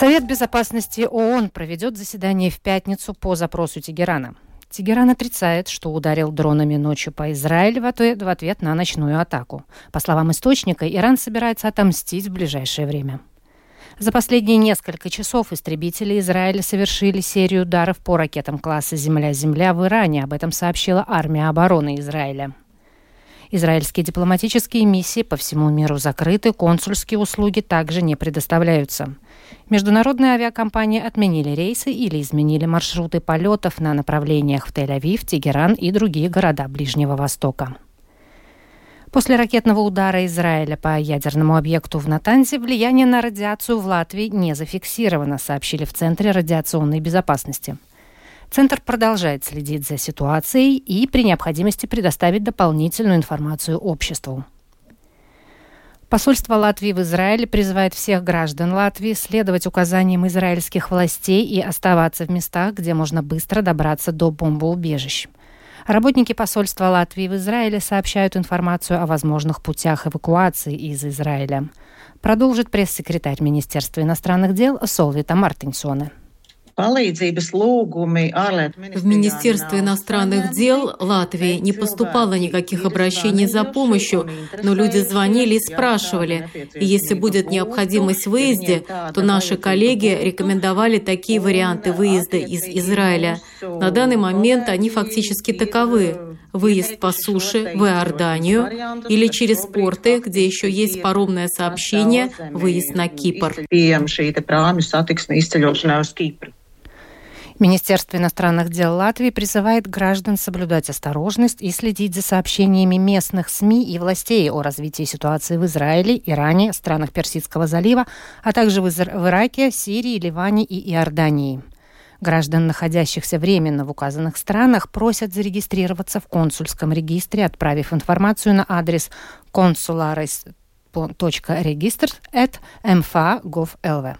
Совет безопасности ООН проведет заседание в пятницу по запросу Тегерана. Тегеран отрицает, что ударил дронами ночью по Израилю в ответ на ночную атаку. По словам источника, Иран собирается отомстить в ближайшее время. За последние несколько часов истребители Израиля совершили серию ударов по ракетам класса «Земля-Земля» в Иране. Об этом сообщила армия обороны Израиля. Израильские дипломатические миссии по всему миру закрыты, консульские услуги также не предоставляются. Международные авиакомпании отменили рейсы или изменили маршруты полетов на направлениях в Тель-Авив, Тегеран и другие города Ближнего Востока. После ракетного удара Израиля по ядерному объекту в Натанзе влияние на радиацию в Латвии не зафиксировано, сообщили в Центре радиационной безопасности. Центр продолжает следить за ситуацией и при необходимости предоставить дополнительную информацию обществу. Посольство Латвии в Израиле призывает всех граждан Латвии следовать указаниям израильских властей и оставаться в местах, где можно быстро добраться до бомбоубежищ. Работники посольства Латвии в Израиле сообщают информацию о возможных путях эвакуации из Израиля. Продолжит пресс-секретарь Министерства иностранных дел Солвита Мартинсоне. В Министерство иностранных дел Латвии не поступало никаких обращений за помощью, но люди звонили и спрашивали. И если будет необходимость в выезде, то наши коллеги рекомендовали такие варианты выезда из Израиля. На данный момент они фактически таковы. Выезд по суше в Иорданию или через порты, где еще есть паромное сообщение, выезд на Кипр. Министерство иностранных дел Латвии призывает граждан соблюдать осторожность и следить за сообщениями местных СМИ и властей о развитии ситуации в Израиле, Иране, странах Персидского залива, а также в Ираке, Сирии, Ливане и Иордании. Граждан, находящихся временно в указанных странах, просят зарегистрироваться в консульском регистре, отправив информацию на адрес consularis.registr@mfa.gov.lv.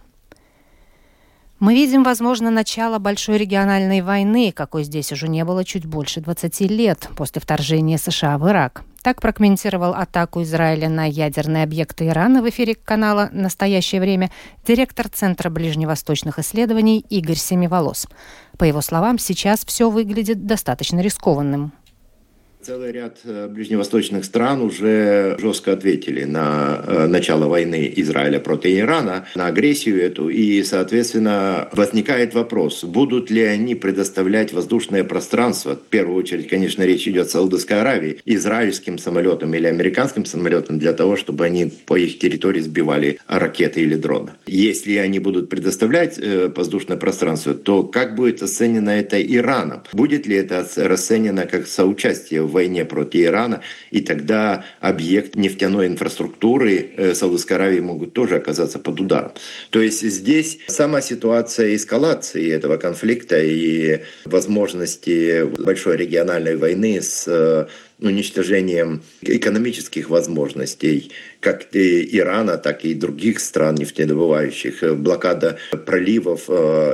Мы видим, возможно, начало большой региональной войны, какой здесь уже не было чуть больше 20 лет после вторжения США в Ирак. Так прокомментировал атаку Израиля на ядерные объекты Ирана в эфире канала «Настоящее время» директор Центра ближневосточных исследований Игорь Семиволос. По его словам, сейчас все выглядит достаточно рискованным. Целый ряд ближневосточных стран уже жестко ответили на начало войны Израиля против Ирана, на агрессию эту. И, соответственно, возникает вопрос, будут ли они предоставлять воздушное пространство, в первую очередь, конечно, речь идет о Саудовской Аравии, израильским самолетам или американским самолетам для того, чтобы они по их территории сбивали ракеты или дроны. Если они будут предоставлять воздушное пространство, то как будет оценено это Ираном? Будет ли это расценено как соучастие в войне против Ирана, и тогда объект нефтяной инфраструктуры Саудовской Аравии могут тоже оказаться под ударом. То есть здесь сама ситуация эскалации этого конфликта и возможности большой региональной войны с уничтожением экономических возможностей как и Ирана, так и других стран нефтедобывающих, блокада проливов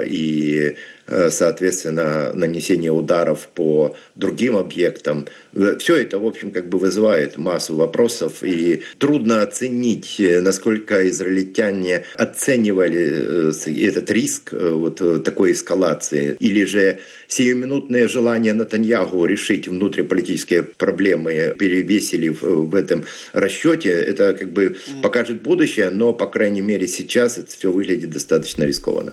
и, соответственно, нанесение ударов по другим объектам. Все это, в общем, как бы вызывает массу вопросов, и трудно оценить, насколько израильтяне оценивали этот риск вот такой эскалации, или же сиюминутное желание Нетаньяху решить внутриполитические проблемы перевесили в этом расчете. Это как бы покажет будущее, но, по крайней мере, сейчас это все выглядит достаточно рискованно.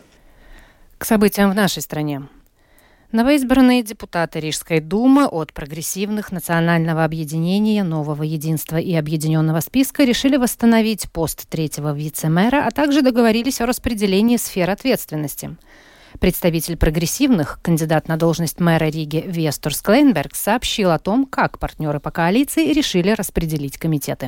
К событиям в нашей стране. Новоизбранные депутаты Рижской думы от прогрессивных национального объединения, Нового единства и объединенного списка решили восстановить пост третьего вице-мэра, а также договорились о распределении сфер ответственности. Представитель прогрессивных, кандидат на должность мэра Риги Вестур Склейнберг, сообщил о том, как партнеры по коалиции решили распределить комитеты.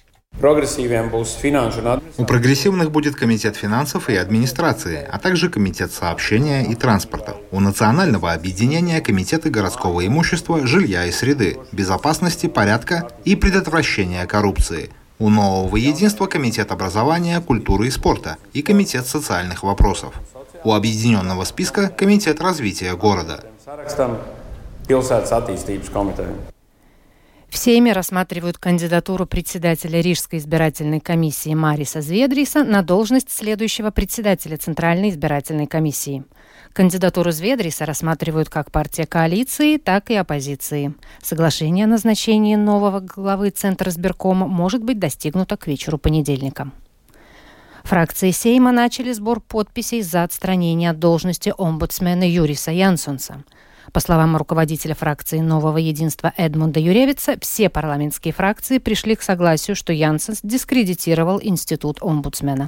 У прогрессивных будет комитет финансов и администрации, а также комитет сообщения и транспорта. У национального объединения комитеты городского имущества, жилья и среды, безопасности, порядка и предотвращения коррупции. У нового единства комитет образования, культуры и спорта и комитет социальных вопросов. У объединенного списка комитет развития города. В Сейме рассматривают кандидатуру председателя Рижской избирательной комиссии Мариса Зведриса на должность следующего председателя Центральной избирательной комиссии. Кандидатуру Зведриса рассматривают как партия коалиции, так и оппозиции. Соглашение о назначении нового главы Центризбиркома может быть достигнуто к вечеру понедельника. Фракции Сейма начали сбор подписей за отстранение от должности омбудсмена Юриса Янсонса. По словам руководителя фракции «Нового единства» Эдмунда Юревица, все парламентские фракции пришли к согласию, что Янсенс дискредитировал институт омбудсмена.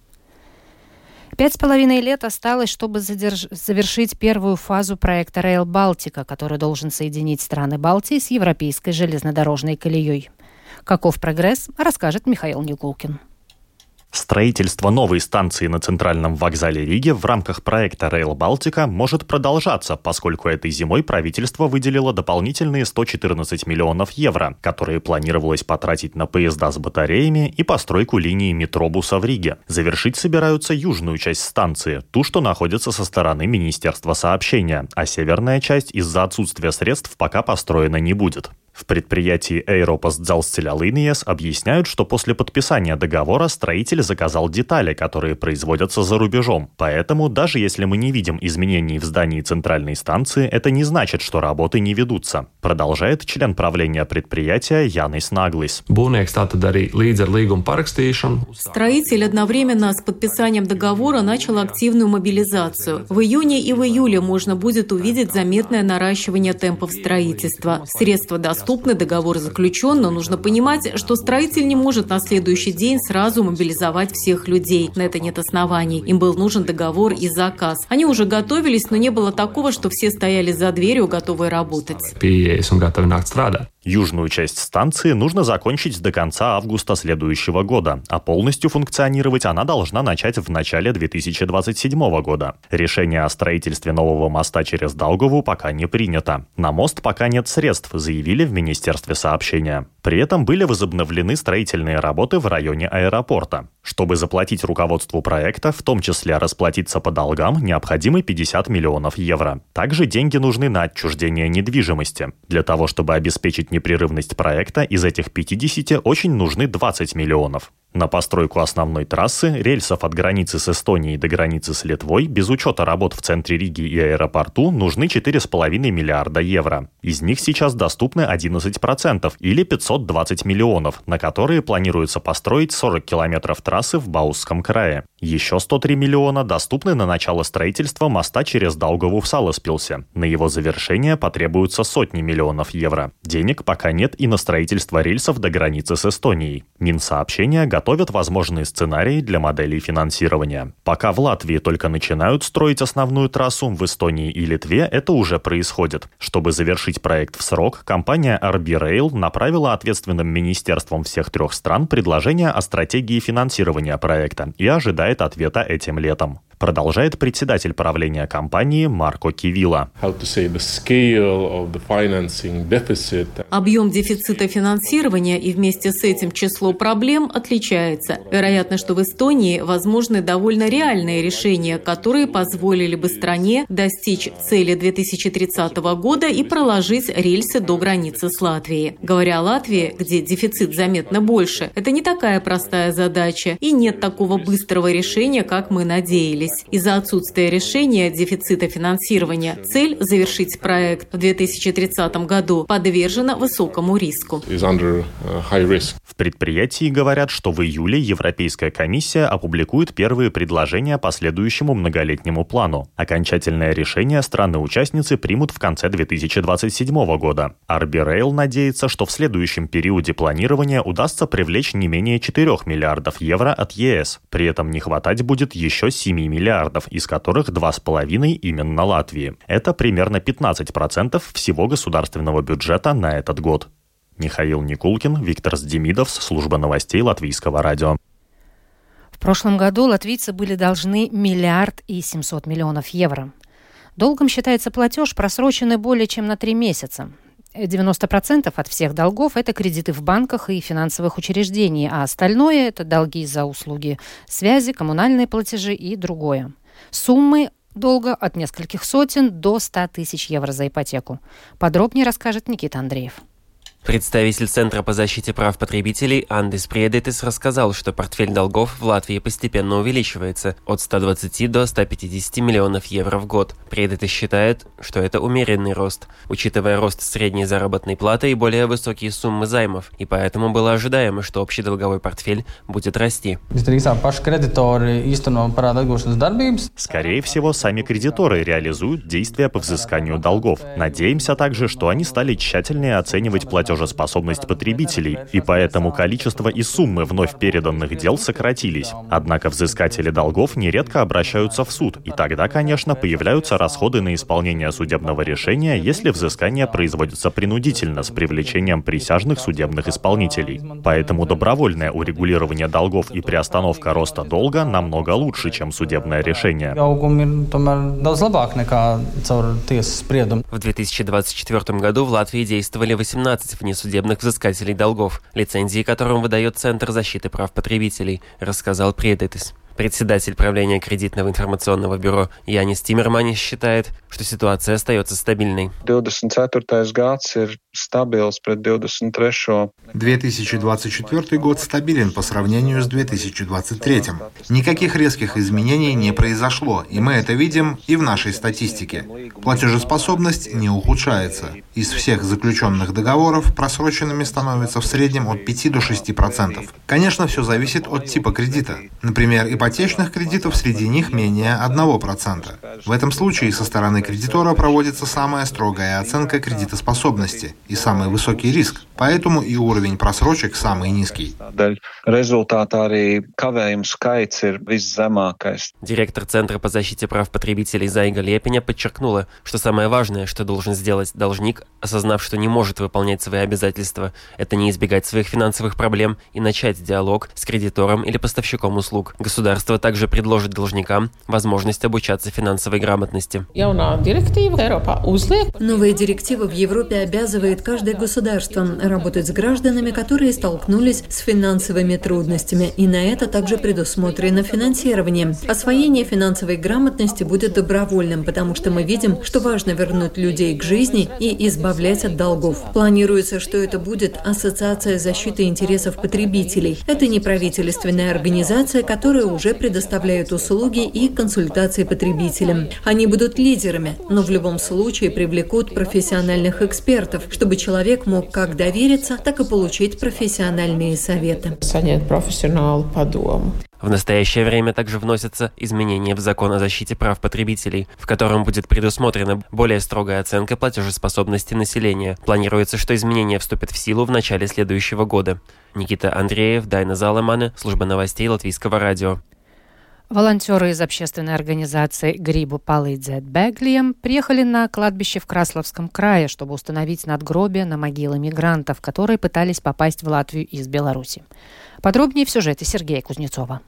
5,5 лет осталось, чтобы завершить первую фазу проекта Rail Baltica, который должен соединить страны Балтии с европейской железнодорожной колеей. Каков прогресс, расскажет Михаил Никулкин. Строительство новой станции на центральном вокзале Риги в рамках проекта Rail Baltica может продолжаться, поскольку этой зимой правительство выделило дополнительные 114 миллионов евро, которые планировалось потратить на поезда с батареями и постройку линии метробуса в Риге. Завершить собираются южную часть станции, ту, что находится со стороны Министерства сообщения, а северная часть из-за отсутствия средств пока построена не будет. В предприятии Eiropas Dzelzceļa Līnijas объясняют, что после подписания договора строитель заказал детали, которые производятся за рубежом. Поэтому, даже если мы не видим изменений в здании центральной станции, это не значит, что работы не ведутся, продолжает член правления предприятия Янис Наглис. Строитель одновременно с подписанием договора начал активную мобилизацию. В июне и в июле можно будет увидеть заметное наращивание темпов строительства. Средства доступны, договор заключен, но нужно понимать, что строитель не может на следующий день сразу мобилизовать всех людей. На это нет оснований. Им был нужен договор и заказ. Они уже готовились, но не было такого, что все стояли за дверью, готовые работать. Южную часть станции нужно закончить до конца августа следующего года, а полностью функционировать она должна начать в начале 2027 года. Решение о строительстве нового моста через Даугаву пока не принято. На мост пока нет средств, заявили в Министерстве сообщения. При этом были возобновлены строительные работы в районе аэропорта. Чтобы заплатить руководству проекта, в том числе расплатиться по долгам, необходимы 50 миллионов евро. Также деньги нужны на отчуждение недвижимости. Для того, чтобы обеспечить непрерывность проекта, из этих 50 очень нужны 20 миллионов. На постройку основной трассы, рельсов от границы с Эстонией до границы с Литвой, без учета работ в центре Риги и аэропорту, нужны 4,5 миллиарда евро. Из них сейчас доступны 11% или 520 миллионов, на которые планируется построить 40 километров трассы в Баусском крае. Еще 103 миллиона доступны на начало строительства моста через Даугаву в Саласпилсе. На его завершение потребуются сотни миллионов евро. Денег пока нет и на строительство рельсов до границы с Эстонией. Минсообщения готовят возможные сценарии для моделей финансирования. Пока в Латвии только начинают строить основную трассу, в Эстонии и Литве это уже происходит. Чтобы завершить проект в срок, компания RB Rail направила ответственным министерствам всех трех стран предложение о стратегии финансирования проекта и ожидает ответа этим летом. Продолжает председатель правления компании Марко Кивила. Объем дефицита финансирования и вместе с этим число проблем отличается. Вероятно, что в Эстонии возможны довольно реальные решения, которые позволили бы стране достичь цели 2030 года и проложить рельсы до границы с Латвией. Говоря о Латвии, где дефицит заметно больше, это не такая простая задача и нет такого быстрого решения, как мы надеялись. Из-за отсутствия решения дефицита финансирования цель завершить проект в 2030 году подвержена высокому риску. В предприятии говорят, что в июле Европейская комиссия опубликует первые предложения по следующему многолетнему плану. Окончательное решение страны-участницы примут в конце 2027 года. RB Rail надеется, что в следующем периоде планирования удастся привлечь не менее 4 миллиардов евро от ЕС. При этом не хватать будет еще 7 миллиардов, из которых 2,5 именно Латвии. Это примерно 15% всего государственного бюджета на этот год. Михаил Никулкин, Виктор Сдемидовс, служба новостей Латвийского радио. В прошлом году латвийцы были должны 1 700 000 000 евро. Долгом считается платеж, просроченный более чем на 3 месяца. 90% от всех долгов – это кредиты в банках и финансовых учреждениях, а остальное – это долги за услуги связи, коммунальные платежи и другое. Суммы долга от нескольких сотен до 100 000 евро за ипотеку. Подробнее расскажет Никита Андреев. Представитель Центра по защите прав потребителей Андис Приедетис рассказал, что портфель долгов в Латвии постепенно увеличивается от 120 до 150 миллионов евро в год. Приедетис считает, что это умеренный рост, учитывая рост средней заработной платы и более высокие суммы займов, и поэтому было ожидаемо, что общий долговой портфель будет расти. Скорее всего, сами кредиторы реализуют действия по взысканию долгов. Надеемся также, что они стали тщательнее оценивать платежеспособность потребителей, и поэтому количество и суммы вновь переданных дел сократились. Однако взыскатели долгов нередко обращаются в суд, и тогда, конечно, появляются расходы на исполнение судебного решения, если взыскание производится принудительно с привлечением присяжных судебных исполнителей. Поэтому добровольное урегулирование долгов и приостановка роста долга намного лучше, чем судебное решение. В 2024 году в Латвии действовали 18 внесудебных взыскателей долгов, лицензии которым выдает Центр защиты прав потребителей, рассказал Приедетис. Председатель правления кредитного информационного бюро Янис Тимерманис считает, что ситуация остается стабильной. 2024 год стабилен по сравнению с 2023. Никаких резких изменений не произошло, и мы это видим и в нашей статистике. Платежеспособность не ухудшается. Из всех заключенных договоров просроченными становится в среднем от 5 до 6%. Конечно, все зависит от типа кредита. Например, ипотечных кредитов среди них менее 1%. В этом случае со стороны кредитора проводится самая строгая оценка кредитоспособности и самый высокий риск. Поэтому и уровень просрочек самый низкий. Директор Центра по защите прав потребителей Зайга Лепеня подчеркнула, что самое важное, что должен сделать должник, осознав, что не может выполнять свои обязательства, это не избегать своих финансовых проблем и начать диалог с кредитором или поставщиком услуг. Государство также предложит должникам возможность обучаться финансовой грамотности. Новая директива в Европе обязывает каждое государство работать с гражданами, которые столкнулись с финансовыми трудностями, и на это также предусмотрено финансирование. Освоение финансовой грамотности будет добровольным, потому что мы видим, что важно вернуть людей к жизни и избавлять от долгов. Планируется, что это будет Ассоциация защиты интересов потребителей. Это неправительственная организация, которая уже предоставляет услуги и консультации потребителям. Они будут лидерами, но в любом случае привлекут профессиональных экспертов, чтобы человек мог как довериться, так и получить профессиональные советы. В настоящее время также вносятся изменения в закон о защите прав потребителей, в котором будет предусмотрена более строгая оценка платежеспособности населения. Планируется, что изменения вступят в силу в начале следующего года. Никита Андреев, Дайна Залемане, служба новостей Латвийского радио. Волонтеры из общественной организации «Грибу palīdzēt bēgļiem» приехали на кладбище в Красловском крае, чтобы установить надгробие на могилы мигрантов, которые пытались попасть в Латвию из Беларуси. Подробнее в сюжете Сергея Кузнецова.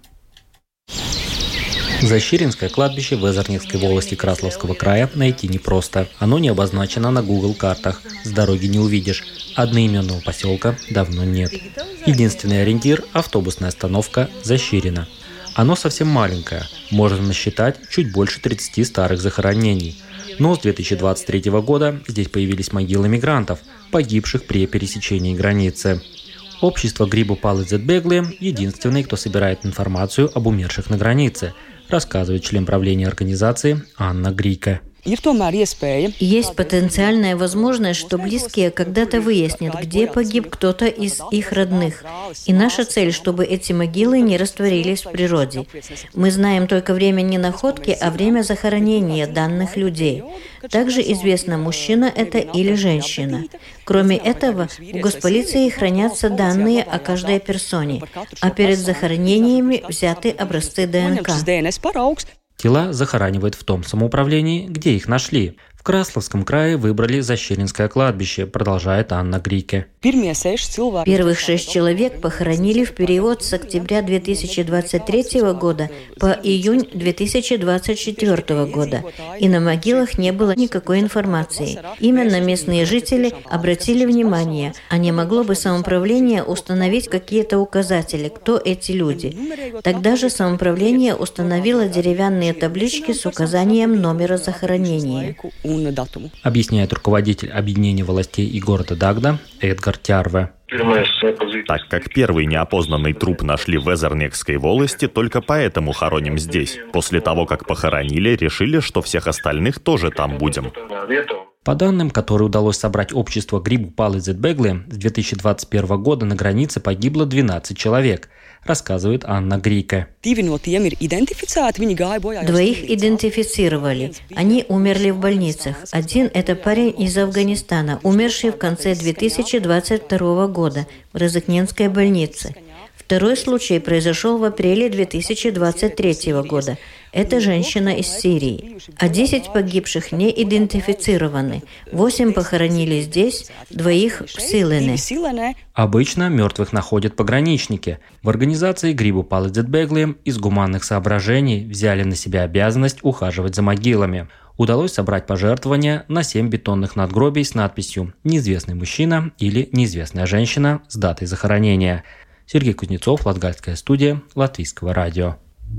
Защиринское кладбище в Озернекской волости Красловского края найти непросто. Оно не обозначено на Google-картах. С дороги не увидишь. Одноименного поселка давно нет. Единственный ориентир – автобусная остановка Защирина. Оно совсем маленькое. Можно насчитать чуть больше 30 старых захоронений. Но с 2023 года здесь появились могилы мигрантов, погибших при пересечении границы. Общество «Грибу palīdzēt bēgļiem» – единственный, кто собирает информацию об умерших на границе, рассказывает член правления организации Анна Грика. Есть потенциальная возможность, что близкие когда-то выяснят, где погиб кто-то из их родных. И наша цель, чтобы эти могилы не растворились в природе. Мы знаем только время не находки, а время захоронения данных людей. Также известно, мужчина это или женщина. Кроме этого, в госполиции хранятся данные о каждой персоне, а перед захоронениями взяты образцы ДНК. Тела захоранивают в том самоуправлении, где их нашли. В Красловском крае выбрали Защиринское кладбище, продолжает Анна Грике. Первых 6 человек похоронили в период с октября 2023 года по июнь 2024 года. И на могилах не было никакой информации. Именно местные жители обратили внимание, а не могло бы самоуправление установить какие-то указатели, кто эти люди. Тогда же самоуправление установило деревянные таблички с указанием номера захоронения. Объясняет руководитель объединения властей и города Дагда Эдгар Тярве. Так как первый неопознанный труп нашли в Эзернекской волости, только поэтому хороним здесь. После того, как похоронили, решили, что всех остальных тоже там будем. По данным, которые удалось собрать обществу Грибу Палыцетбегле, с 2021 года на границе погибло 12 человек, рассказывает Анна Грика. Двоих идентифицировали. Они умерли в больницах. Один – это парень из Афганистана, умерший в конце 2022 года в Розыкненской больнице. Второй случай произошел в апреле 2023 года. Это женщина из Сирии. А 10 погибших не идентифицированы. 8 похоронили здесь, 2 в Силене. Обычно мертвых находят пограничники. В организации Грибу Палыцетбегле из гуманных соображений взяли на себя обязанность ухаживать за могилами. Удалось собрать пожертвования на 7 бетонных надгробий с надписью «Неизвестный мужчина» или «Неизвестная женщина» с датой захоронения. Сергей Кузнецов, Латгальская студия, Латвийского радио.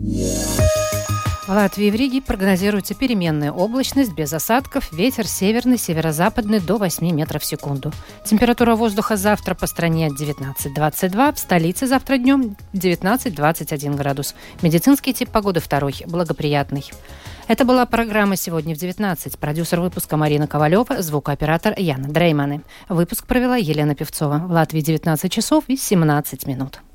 В Латвии и в Риге прогнозируется переменная облачность, без осадков, ветер северный, северо-западный до 8 метров в секунду. Температура воздуха завтра по стране 19-22, в столице завтра днем 19-21 градус. Медицинский тип погоды второй, благоприятный. Это была программа «Сегодня в 19». Продюсер выпуска Марина Ковалева, звукооператор Яна Дрейманы. Выпуск провела Елена Певцова. В Латвии 19 часов и 17 минут.